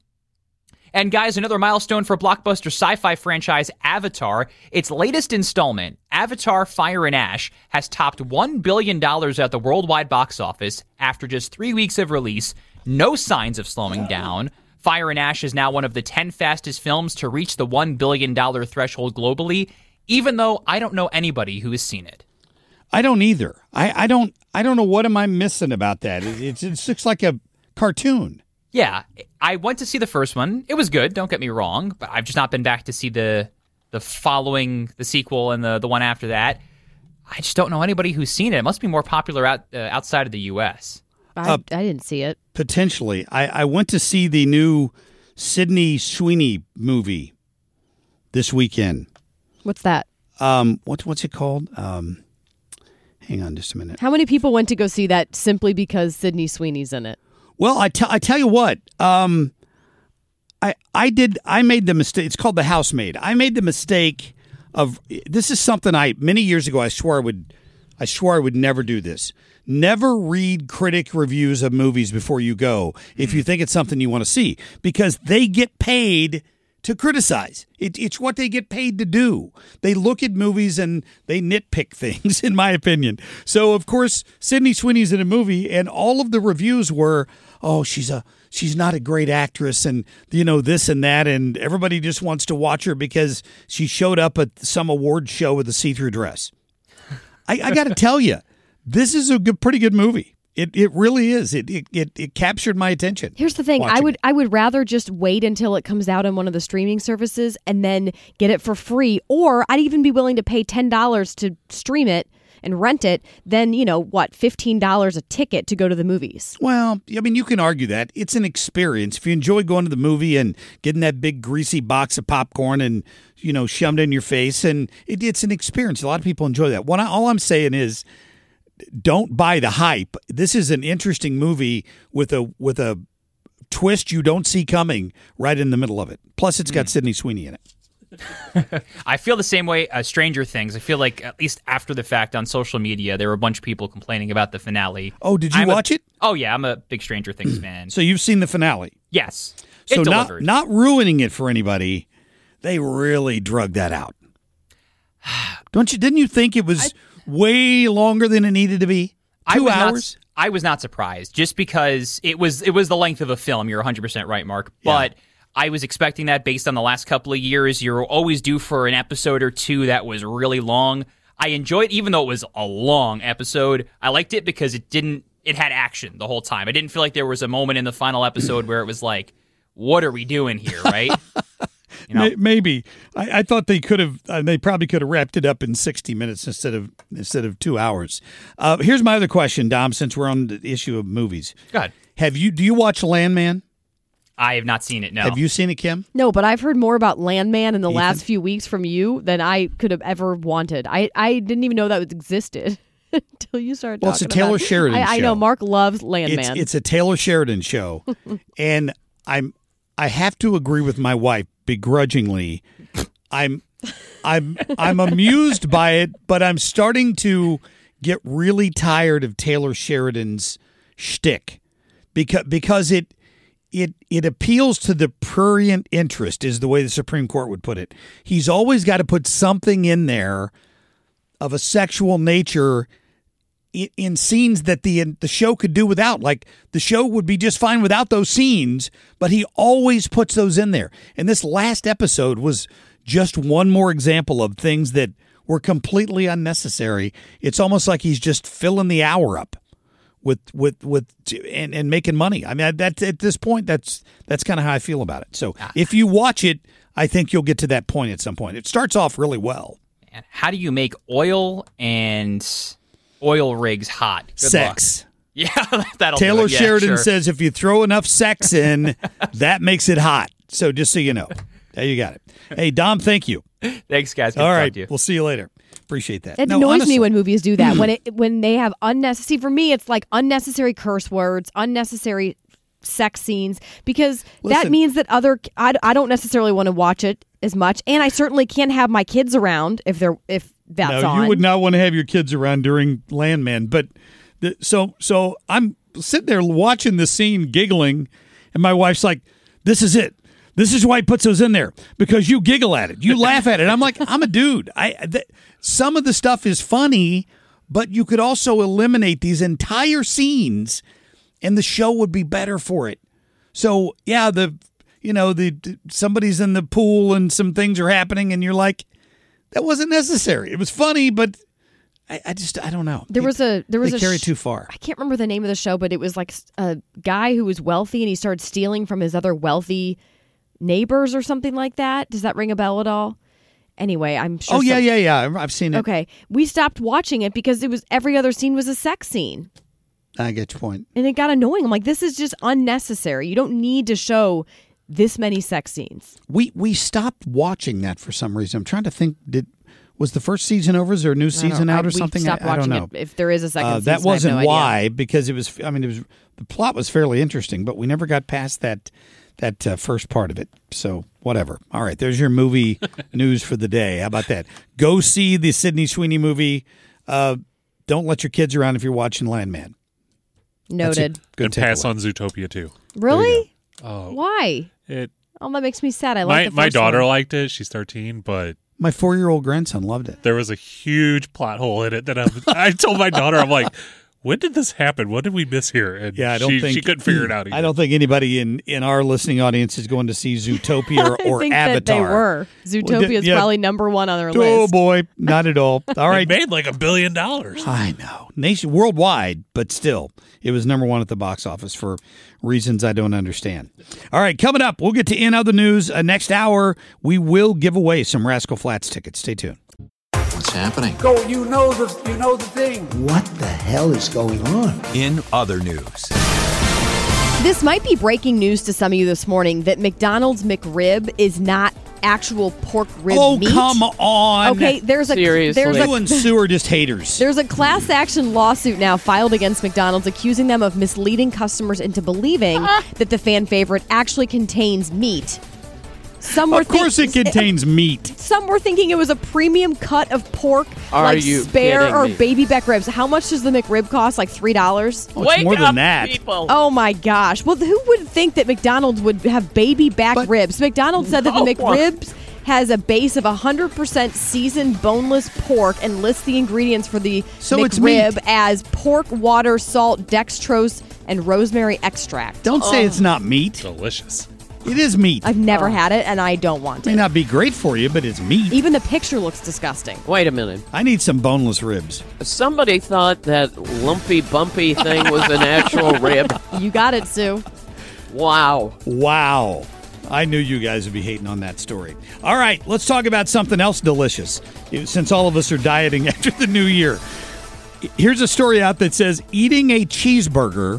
[SPEAKER 19] And guys, another milestone for blockbuster sci-fi franchise Avatar. Its latest installment, Avatar Fire and Ash, has topped one billion dollars at the worldwide box office after just three weeks of release. No signs of slowing down. Fire and Ash is now one of the ten fastest films to reach the one billion dollars threshold globally, even though I don't know anybody who has seen it.
[SPEAKER 6] I don't either. I, I don't I don't know what am I missing about that. It, it, it looks like a cartoon.
[SPEAKER 19] Yeah, I went to see the first one. It was good, don't get me wrong, but I've just not been back to see the the following, the sequel and the, the one after that. I just don't know anybody who's seen it. It must be more popular out, uh, outside of the U S.
[SPEAKER 7] I, uh, I didn't see it.
[SPEAKER 6] Potentially. I, I went to see the new Sydney Sweeney movie this weekend.
[SPEAKER 7] What's that?
[SPEAKER 6] Um, what, what's it called? Um, hang on just a minute.
[SPEAKER 7] How many people went to go see that simply because Sydney Sweeney's in it?
[SPEAKER 6] Well, I, t- I tell you what, um, I I did I made the mistake. It's called The Housemaid. I made the mistake of this is something I many years ago I swore I would I swore I would never do this. Never read critic reviews of movies before you go if you think it's something you want to see, because they get paid to criticize. It, it's what they get paid to do. They look at movies and they nitpick things, in my opinion. So, of course, Sydney Sweeney's in a movie, and all of the reviews were, oh, she's a she's not a great actress, and, you know, this and that, and everybody just wants to watch her because she showed up at some award show with a see-through dress. I, I got to tell you, this is a good, pretty good movie. It it really is. It it it, it captured my attention.
[SPEAKER 7] Here's the thing. I would I would rather just wait until it comes out on one of the streaming services and then get it for free, or I'd even be willing to pay ten dollars to stream it and rent it than, you know, what, fifteen dollars a ticket to go to the movies.
[SPEAKER 6] Well, I mean, you can argue that. It's an experience. If you enjoy going to the movie and getting that big greasy box of popcorn and, you know, shoved in your face, and it, it's an experience. A lot of people enjoy that. What I, all I'm saying is, don't buy the hype. This is an interesting movie with a with a twist you don't see coming right in the middle of it. Plus, it's got mm. Sydney Sweeney in it.
[SPEAKER 19] I feel the same way as Stranger Things. I feel like at least after the fact on social media, there were a bunch of people complaining about the finale.
[SPEAKER 6] Oh, did you
[SPEAKER 19] I'm
[SPEAKER 6] watch
[SPEAKER 19] a,
[SPEAKER 6] it?
[SPEAKER 19] Oh, yeah. I'm a big Stranger Things fan.
[SPEAKER 6] So you've seen the finale?
[SPEAKER 19] Yes.
[SPEAKER 6] So
[SPEAKER 19] it
[SPEAKER 6] not,
[SPEAKER 19] delivered.
[SPEAKER 6] not ruining it for anybody, they really drug that out. Don't you? Didn't you think it was... I, way longer than it needed to be? Two
[SPEAKER 19] I
[SPEAKER 6] hours?
[SPEAKER 19] Not, I was not surprised, just because it was it was the length of a film. You're one hundred percent right, Mark. But yeah. I was expecting that based on the last couple of years. You're always due for an episode or two that was really long. I enjoyed, even though it was a long episode, I liked it because it didn't. It had action the whole time. I didn't feel like there was a moment in the final episode where it was like, what are we doing here, right? You know?
[SPEAKER 6] Maybe I, I thought they could have. Uh, they probably could have wrapped it up in sixty minutes instead of instead of two hours. Uh, here's my other question, Dom. Since we're on the issue of movies,
[SPEAKER 19] go ahead.
[SPEAKER 6] Have you? Do you watch Landman?
[SPEAKER 19] I have not seen it. No.
[SPEAKER 6] Have you seen it, Kim?
[SPEAKER 7] No, but I've heard more about Landman in the
[SPEAKER 6] Ethan?
[SPEAKER 7] last few weeks from you than I could have ever wanted. I, I didn't even know that existed until you started.
[SPEAKER 6] Well,
[SPEAKER 7] talking
[SPEAKER 6] it's a Taylor
[SPEAKER 7] about it.
[SPEAKER 6] Sheridan
[SPEAKER 7] I,
[SPEAKER 6] show.
[SPEAKER 7] I know Mark loves Landman.
[SPEAKER 6] It's, it's a Taylor Sheridan show, and I'm. I have to agree with my wife begrudgingly. I'm I'm I'm amused by it, but I'm starting to get really tired of Taylor Sheridan's shtick because because it it it appeals to the prurient interest, is the way the Supreme Court would put it. He's always got to put something in there of a sexual nature in, in scenes that the the show could do without. Like the show would be just fine without those scenes, but he always puts those in there. And this last episode was just one more example of things that were completely unnecessary. It's almost like he's just filling the hour up with with with and, and making money. I mean, that's at this point, that's that's kind of how I feel about it. So if you watch it, I think you'll get to that point at some point. It starts off really well.
[SPEAKER 19] And how do you make oil and oil rigs hot? Good
[SPEAKER 6] Sex.
[SPEAKER 19] luck. Yeah, that'll
[SPEAKER 6] Taylor
[SPEAKER 19] do it. Yeah,
[SPEAKER 6] Sheridan
[SPEAKER 19] sure.
[SPEAKER 6] says if you throw enough sex in, that makes it hot. So just so you know. There you got it. Hey, Dom, thank you.
[SPEAKER 19] Thanks, guys. Good
[SPEAKER 6] All
[SPEAKER 19] to talk
[SPEAKER 6] right,
[SPEAKER 19] to you.
[SPEAKER 6] we'll see you later. Appreciate that.
[SPEAKER 7] It
[SPEAKER 6] No,
[SPEAKER 7] annoys
[SPEAKER 6] honestly-
[SPEAKER 7] me when movies do that. when it when they have unnecessary. For me, it's like unnecessary curse words, unnecessary sex scenes, because that
[SPEAKER 6] Listen.
[SPEAKER 7] means that other. I, I don't necessarily want to watch it as much, and I certainly can't have my kids around if they're if that's
[SPEAKER 6] no,
[SPEAKER 7] on.
[SPEAKER 6] you would not want to have your kids around during Landman. But the, so so I'm sitting there watching the scene, giggling, and my wife's like, "This is it. This is why he puts those in there, because you giggle at it, you laugh at it." I'm like, I'm a dude. I th- some of the stuff is funny, but you could also eliminate these entire scenes, and the show would be better for it. So yeah, the you know the somebody's in the pool and some things are happening, and you're like, that wasn't necessary. It was funny, but I, I just I don't know.
[SPEAKER 7] There was a there was
[SPEAKER 6] they
[SPEAKER 7] a
[SPEAKER 6] carry
[SPEAKER 7] sh-
[SPEAKER 6] it too far.
[SPEAKER 7] I can't remember the name of the show, but it was like a guy who was wealthy and he started stealing from his other wealthy neighbors or something like that. Does that ring a bell at all? Anyway, I'm sure.
[SPEAKER 6] Oh yeah,
[SPEAKER 7] some-
[SPEAKER 6] yeah, yeah. I've seen it.
[SPEAKER 7] Okay, we stopped watching it because it was every other scene was a sex scene,
[SPEAKER 6] I get your point.
[SPEAKER 7] and it got annoying. I'm like, this is just unnecessary. You don't need to show this many sex scenes.
[SPEAKER 6] We we stopped watching that for some reason. I'm trying to think. Did was the first season over? Is there a new
[SPEAKER 7] I don't-
[SPEAKER 6] season out
[SPEAKER 7] I-
[SPEAKER 6] or
[SPEAKER 7] we
[SPEAKER 6] something?
[SPEAKER 7] stopped
[SPEAKER 6] I, I don't
[SPEAKER 7] watching
[SPEAKER 6] know.
[SPEAKER 7] it. If there is a second
[SPEAKER 6] Uh,
[SPEAKER 7] season,
[SPEAKER 6] that wasn't
[SPEAKER 7] I have no
[SPEAKER 6] why,
[SPEAKER 7] idea.
[SPEAKER 6] because it was. I mean, it was the plot was fairly interesting, but we never got past that that uh, first part of it. So whatever. All right, there's your movie news for the day. How about that? Go see the Sydney Sweeney movie. Uh, don't let your kids around if you're watching Landman. That's
[SPEAKER 7] Noted.
[SPEAKER 6] it. Good
[SPEAKER 20] and pass
[SPEAKER 6] takeaway.
[SPEAKER 20] on Zootopia too.
[SPEAKER 7] Really?
[SPEAKER 20] Oh,
[SPEAKER 7] Why?
[SPEAKER 20] it.
[SPEAKER 7] Oh, that makes me sad. I
[SPEAKER 20] my
[SPEAKER 7] like the
[SPEAKER 20] my
[SPEAKER 7] first
[SPEAKER 20] daughter
[SPEAKER 7] one.
[SPEAKER 20] liked it. She's thirteen, but
[SPEAKER 6] My four-year-old grandson loved it.
[SPEAKER 20] there was a huge plot hole in it that I, I told my daughter, I'm like, when did this happen? What did we miss here? And
[SPEAKER 6] Yeah, I don't
[SPEAKER 20] she,
[SPEAKER 6] think
[SPEAKER 20] she couldn't figure it out either.
[SPEAKER 6] I don't think anybody in, in our listening audience is going to see Zootopia or, or
[SPEAKER 7] I think
[SPEAKER 6] Avatar.
[SPEAKER 7] that they were. Zootopia is
[SPEAKER 6] yeah.
[SPEAKER 7] probably number one on their
[SPEAKER 6] Oh
[SPEAKER 7] list.
[SPEAKER 6] boy, not at all. All right,
[SPEAKER 20] It made like a billion dollars.
[SPEAKER 6] I know, nation worldwide, but still, it was number one at the box office for reasons I don't understand. All right, coming up, we'll get to In Other News. Uh, next hour, we will give away some Rascal Flatts tickets. Stay tuned.
[SPEAKER 21] What's happening?
[SPEAKER 22] Go, you know the you know the thing.
[SPEAKER 21] What the hell is going on?
[SPEAKER 5] In other news.
[SPEAKER 7] This might be breaking news to some of you this morning that McDonald's McRib is not actual pork rib
[SPEAKER 6] Oh,
[SPEAKER 7] meat.
[SPEAKER 6] come on.
[SPEAKER 7] Okay, there's a
[SPEAKER 6] Seriously.
[SPEAKER 7] there's
[SPEAKER 6] You
[SPEAKER 7] a
[SPEAKER 6] and Sue are just haters.
[SPEAKER 7] There's a class action lawsuit now filed against McDonald's accusing them of misleading customers into believing that the fan favorite actually contains meat. Some were
[SPEAKER 6] Of course
[SPEAKER 7] think-
[SPEAKER 6] it contains meat.
[SPEAKER 7] Some were thinking it was a premium cut of pork,
[SPEAKER 6] Are
[SPEAKER 7] like
[SPEAKER 6] you
[SPEAKER 7] spare
[SPEAKER 6] kidding
[SPEAKER 7] or
[SPEAKER 6] me?
[SPEAKER 7] baby back ribs. How much does the McRib cost? Like three dollars?
[SPEAKER 6] Oh, it's Wake more than up, that.
[SPEAKER 7] People. Oh my gosh! Well, who would think that McDonald's would have baby back ribs? McDonald's said that the
[SPEAKER 6] No one.
[SPEAKER 7] McRibs has a base of one hundred percent seasoned boneless pork and lists the ingredients for the
[SPEAKER 6] So it's
[SPEAKER 7] McRib
[SPEAKER 6] meat.
[SPEAKER 7] as pork, water, salt, dextrose, and rosemary extract.
[SPEAKER 6] Don't say
[SPEAKER 7] Oh.
[SPEAKER 6] it's not meat.
[SPEAKER 20] Delicious.
[SPEAKER 6] It is meat.
[SPEAKER 7] I've never had it, and I don't want
[SPEAKER 6] May
[SPEAKER 7] it.
[SPEAKER 6] not be great for you, but it's meat.
[SPEAKER 7] Even the picture looks disgusting.
[SPEAKER 23] Wait a minute.
[SPEAKER 6] I need some boneless ribs.
[SPEAKER 23] Somebody thought that lumpy, bumpy thing was an actual rib.
[SPEAKER 7] You got it, Sue.
[SPEAKER 23] Wow.
[SPEAKER 6] Wow. I knew you guys would be hating on that story. All right, let's talk about something else delicious, since all of us are dieting after the new year. Here's a story out that says eating a cheeseburger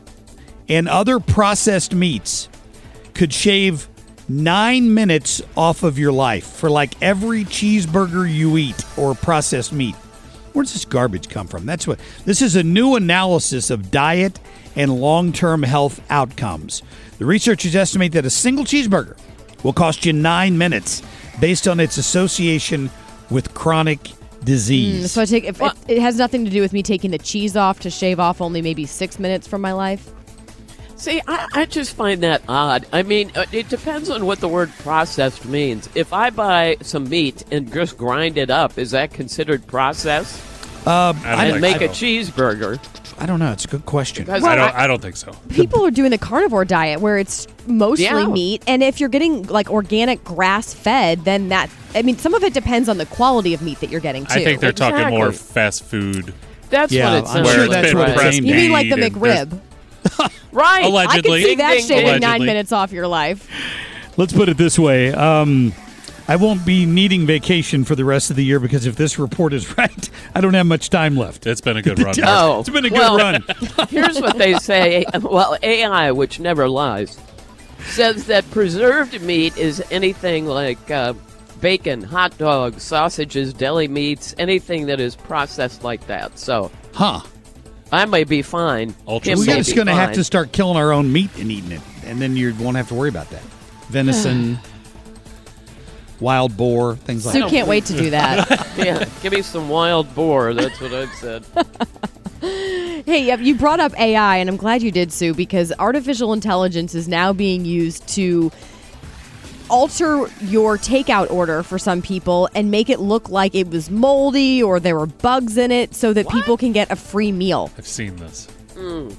[SPEAKER 6] and other processed meats could shave nine minutes off of your life for like every cheeseburger you eat or processed meat. Where does this garbage come from? That's what this is a new analysis of diet and long-term health outcomes. The researchers estimate that a single cheeseburger will cost you nine minutes based on its association with chronic disease.
[SPEAKER 7] Mm, so I take if it, it has nothing to do with me taking the cheese off to shave off only maybe six minutes from my life.
[SPEAKER 23] See, I, I just find that odd. I mean, uh, it depends on what the word processed means. If I buy some meat and just grind it up, is that considered processed?
[SPEAKER 6] Uh,
[SPEAKER 23] and
[SPEAKER 6] I,
[SPEAKER 23] make
[SPEAKER 6] I,
[SPEAKER 23] a cheeseburger.
[SPEAKER 6] I don't know. It's a good question.
[SPEAKER 23] Because
[SPEAKER 20] I don't.
[SPEAKER 23] I-
[SPEAKER 20] I don't think so.
[SPEAKER 7] People are doing the carnivore diet where it's mostly
[SPEAKER 23] Yeah.
[SPEAKER 7] meat, and if you're getting like organic grass fed, then that I mean, some of it depends on the quality of meat that you're getting too.
[SPEAKER 20] I think they're talking
[SPEAKER 23] Exactly.
[SPEAKER 20] more fast food.
[SPEAKER 23] That's
[SPEAKER 6] Yeah,
[SPEAKER 23] what it
[SPEAKER 6] I'm
[SPEAKER 23] sounds
[SPEAKER 6] sure
[SPEAKER 23] like.
[SPEAKER 6] that's what it's
[SPEAKER 23] right.
[SPEAKER 6] aimed
[SPEAKER 7] You mean like the
[SPEAKER 20] And there's-
[SPEAKER 7] McRib?
[SPEAKER 23] Right.
[SPEAKER 20] Allegedly.
[SPEAKER 7] I can see that
[SPEAKER 23] Ding, ding,
[SPEAKER 7] shaving
[SPEAKER 23] ding.
[SPEAKER 7] nine
[SPEAKER 20] Allegedly.
[SPEAKER 7] minutes off your life.
[SPEAKER 6] Let's put it this way. Um, I won't be needing vacation for the rest of the year because if this report is right, I don't have much time left.
[SPEAKER 20] It's been a good run. Mark.
[SPEAKER 23] Oh,
[SPEAKER 6] It's been a good
[SPEAKER 23] well,
[SPEAKER 6] run.
[SPEAKER 23] Here's what they say. Well, A I, which never lies, says that preserved meat is anything like uh, bacon, hot dogs, sausages, deli meats, anything that is processed like that. So
[SPEAKER 6] Huh.
[SPEAKER 23] I may be fine.
[SPEAKER 20] Ultra
[SPEAKER 23] Him
[SPEAKER 6] We're
[SPEAKER 23] may
[SPEAKER 6] just
[SPEAKER 23] be
[SPEAKER 6] going to have
[SPEAKER 23] fine.
[SPEAKER 6] to start killing our own meat and eating it, and then you won't have to worry about that. Venison, wild boar, things like
[SPEAKER 7] Sue
[SPEAKER 6] that.
[SPEAKER 7] can't wait to do that.
[SPEAKER 23] Yeah, give me some wild boar. That's what I've said.
[SPEAKER 7] Hey, yeah, you brought up A I, and I'm glad you did, Sue, because artificial intelligence is now being used to alter your takeout order for some people and make it look like it was moldy or there were bugs in it so that people can get a free meal.
[SPEAKER 20] I've seen this.
[SPEAKER 23] Mm.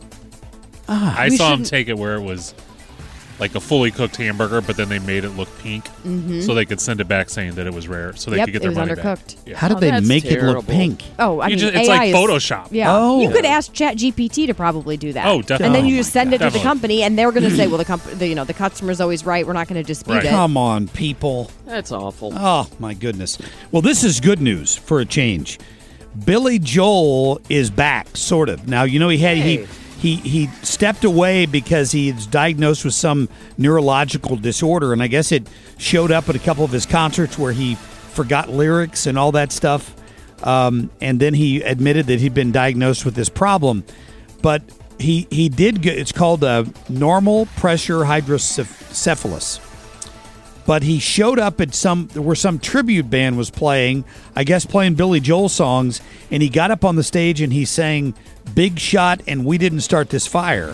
[SPEAKER 6] Ah,
[SPEAKER 20] I
[SPEAKER 7] we
[SPEAKER 20] saw him
[SPEAKER 7] shouldn't-
[SPEAKER 20] take it where it was like a fully cooked hamburger, but then they made it look pink,
[SPEAKER 7] Mhm.
[SPEAKER 20] so they could send it back saying that it was rare, so they
[SPEAKER 7] Yep,
[SPEAKER 20] could get
[SPEAKER 7] it
[SPEAKER 20] their
[SPEAKER 7] was
[SPEAKER 20] money
[SPEAKER 7] undercooked.
[SPEAKER 20] back. Yeah.
[SPEAKER 6] How did
[SPEAKER 23] Oh,
[SPEAKER 6] they
[SPEAKER 23] that's
[SPEAKER 6] make it look
[SPEAKER 23] terrible.
[SPEAKER 6] pink?
[SPEAKER 7] Oh, I
[SPEAKER 20] You
[SPEAKER 7] mean,
[SPEAKER 20] just- it's
[SPEAKER 7] A I
[SPEAKER 20] like
[SPEAKER 7] is-
[SPEAKER 20] Photoshop.
[SPEAKER 7] Yeah,
[SPEAKER 6] Oh.
[SPEAKER 7] you could ask ChatGPT to probably do that.
[SPEAKER 20] Oh, definitely.
[SPEAKER 7] And then you
[SPEAKER 6] Oh
[SPEAKER 7] just
[SPEAKER 6] my
[SPEAKER 7] send it to the
[SPEAKER 20] Definitely.
[SPEAKER 7] company, and they're going to say, "Well, the, comp- the you know the customer's always right. We're not going to dispute
[SPEAKER 20] Right.
[SPEAKER 7] it."
[SPEAKER 6] Come on, people.
[SPEAKER 23] That's awful.
[SPEAKER 6] Oh, my goodness. Well, this is good news for a change. Billy Joel is back, sort of. Now, you know, he had he, he he stepped away because he was diagnosed with some neurological disorder, and I guess it showed up at a couple of his concerts where he forgot lyrics and all that stuff. Um, and then he admitted that he'd been diagnosed with this problem. But he, he did get, it's called uh, normal pressure hydrocephalus. But he showed up at some where some tribute band was playing, I guess playing Billy Joel songs, and he got up on the stage and he sang Big Shot and We Didn't Start This Fire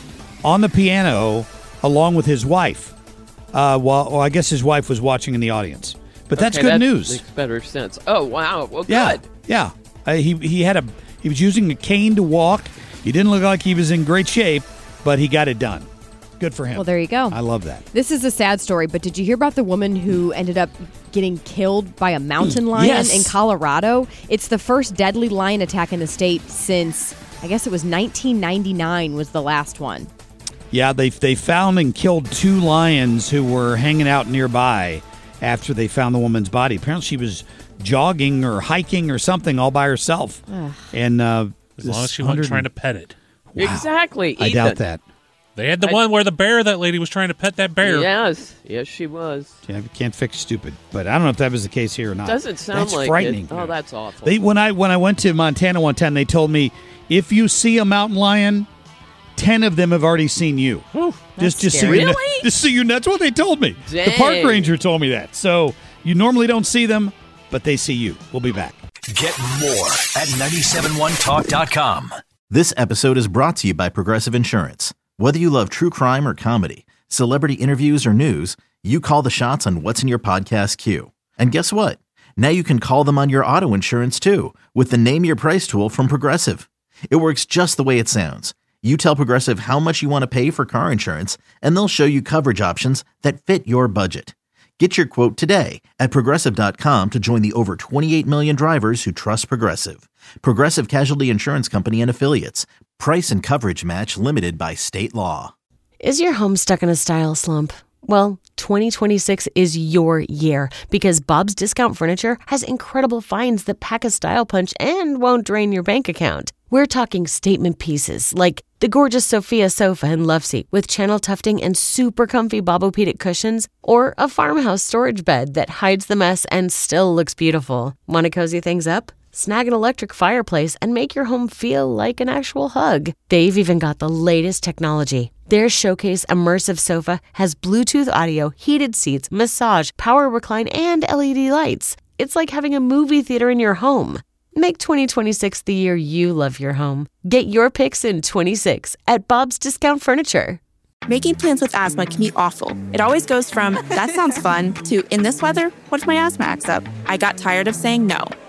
[SPEAKER 6] on the piano along with his wife. Uh, while well, I guess his wife was watching in the audience. But that's
[SPEAKER 23] Okay,
[SPEAKER 6] good
[SPEAKER 23] that
[SPEAKER 6] news.
[SPEAKER 23] Makes better sense. Oh wow. Well,
[SPEAKER 6] Yeah,
[SPEAKER 23] good.
[SPEAKER 6] yeah. Uh, he he had a he was using a cane to walk. He didn't look like he was in great shape, but he got it done. Good for him.
[SPEAKER 7] Well, there you go.
[SPEAKER 6] I love that.
[SPEAKER 7] This is a sad story, but did you hear about the woman who ended up getting killed by a mountain lion
[SPEAKER 6] Yes.
[SPEAKER 7] in Colorado? It's the first deadly lion attack in the state since, I guess it was nineteen ninety-nine was the last one.
[SPEAKER 6] Yeah, they they found and killed two lions who were hanging out nearby after they found the woman's body. Apparently, she was jogging or hiking or something all by herself.
[SPEAKER 7] Ugh.
[SPEAKER 6] And uh,
[SPEAKER 20] As long as she wasn't trying to pet it.
[SPEAKER 23] Exactly.
[SPEAKER 6] I
[SPEAKER 23] Ethan.
[SPEAKER 6] doubt that.
[SPEAKER 20] They had the
[SPEAKER 23] I-
[SPEAKER 20] one where the bear, that lady was trying to pet that bear.
[SPEAKER 23] Yes. Yes, she was.
[SPEAKER 6] Yeah, you can't fix stupid, but I don't know if that was the case here or not.
[SPEAKER 23] Doesn't sound
[SPEAKER 6] That's
[SPEAKER 23] like
[SPEAKER 6] frightening.
[SPEAKER 23] it. Oh, that's awful.
[SPEAKER 6] They when I when I went to Montana one time, they told me if you see a mountain lion, ten of them have already seen you. just just so
[SPEAKER 23] scary.
[SPEAKER 6] you know,
[SPEAKER 23] Really?
[SPEAKER 6] just so you know, that's what they told me. The park
[SPEAKER 23] Dang.
[SPEAKER 6] ranger told me that. So you normally don't see them, but they see you. We'll be back.
[SPEAKER 5] Get more at nine seven one talk dot com.
[SPEAKER 1] This episode is brought to you by Progressive Insurance. Whether you love true crime or comedy, celebrity interviews or news, you call the shots on what's in your podcast queue. And guess what? Now you can call them on your auto insurance too with the Name Your Price tool from Progressive. It works just the way it sounds. You tell Progressive how much you want to pay for car insurance, and they'll show you coverage options that fit your budget. Get your quote today at Progressive dot com to join the over twenty-eight million drivers who trust Progressive. Progressive Casualty Insurance Company and Affiliates. Price and coverage match limited by state law.
[SPEAKER 2] Is your home stuck in a style slump? Well, twenty twenty-six is your year because Bob's Discount Furniture has incredible finds that pack a style punch and won't drain your bank account. We're talking statement pieces like the gorgeous Sophia sofa and love seat with channel tufting and super comfy Bobopedic cushions, or a farmhouse storage bed that hides the mess and still looks beautiful. Want to cozy things up? Snag an electric fireplace and make your home feel like an actual hug. They've even got the latest technology. Their Showcase Immersive Sofa has Bluetooth audio, heated seats, massage, power recline, and L E D lights. It's like having a movie theater in your home. Make twenty twenty-six the year you love your home. Get your picks in twenty-six at Bob's Discount Furniture.
[SPEAKER 3] Making plans with asthma can be awful. It always goes from, that sounds fun, to, in this weather, what if my asthma acts up? I got tired of saying no.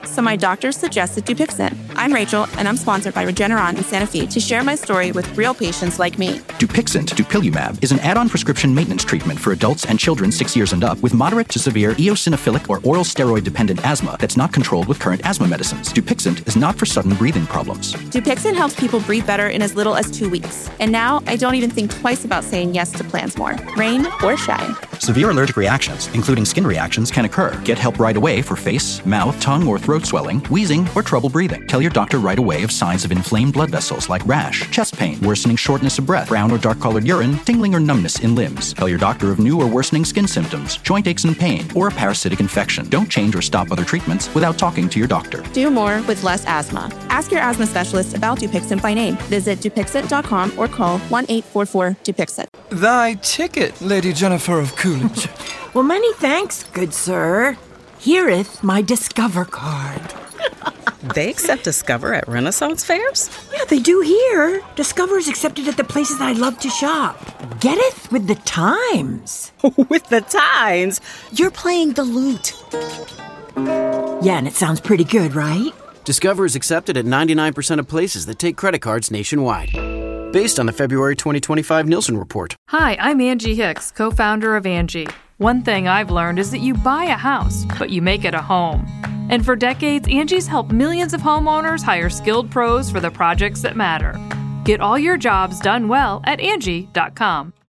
[SPEAKER 3] so my doctor suggested Dupixent. I'm Rachel, and I'm sponsored by Regeneron in Santa Fe to share my story with real patients like me.
[SPEAKER 4] Dupixent, dupilumab, is an add-on prescription maintenance treatment for adults and children six years and up with moderate to severe eosinophilic or oral steroid-dependent asthma that's not controlled with current asthma medicines. Dupixent is not for sudden breathing problems.
[SPEAKER 3] Dupixent helps people breathe better in as little as two weeks. And now I don't even think twice about saying yes to plans more, rain or shine.
[SPEAKER 4] Severe allergic reactions, including skin reactions, can occur. Get help right away for face, mouth, tongue, or throat swelling, wheezing, or trouble breathing. Tell your doctor right away of signs of inflamed blood vessels like rash, chest pain, worsening shortness of breath, brown or dark-colored urine, tingling or numbness in limbs. Tell your doctor of new or worsening skin symptoms, joint aches and pain, or a parasitic infection. Don't change or stop other treatments without talking to your doctor.
[SPEAKER 3] Do more with less asthma. Ask your asthma specialist about Dupixent by name. Visit Dupixent dot com or call one eight four four Dupixent.
[SPEAKER 9] Thy ticket, Lady Jennifer of Coolidge.
[SPEAKER 10] Well, many thanks, good sir. Hereth my Discover card.
[SPEAKER 11] They accept Discover at Renaissance fairs?
[SPEAKER 10] Yeah, they do here. Discover is accepted at the places I love to shop. Getteth with the times.
[SPEAKER 11] With the times? You're playing the lute.
[SPEAKER 10] Yeah, and it sounds pretty good, right?
[SPEAKER 24] Discover is accepted at ninety-nine percent of places that take credit cards nationwide. Based on the February twenty twenty-five Nielsen report.
[SPEAKER 25] Hi, I'm Angie Hicks, co-founder of Angie. One thing I've learned is that you buy a house, but you make it a home. And for decades, Angie's helped millions of homeowners hire skilled pros for the projects that matter. Get all your jobs done well at Angie dot com.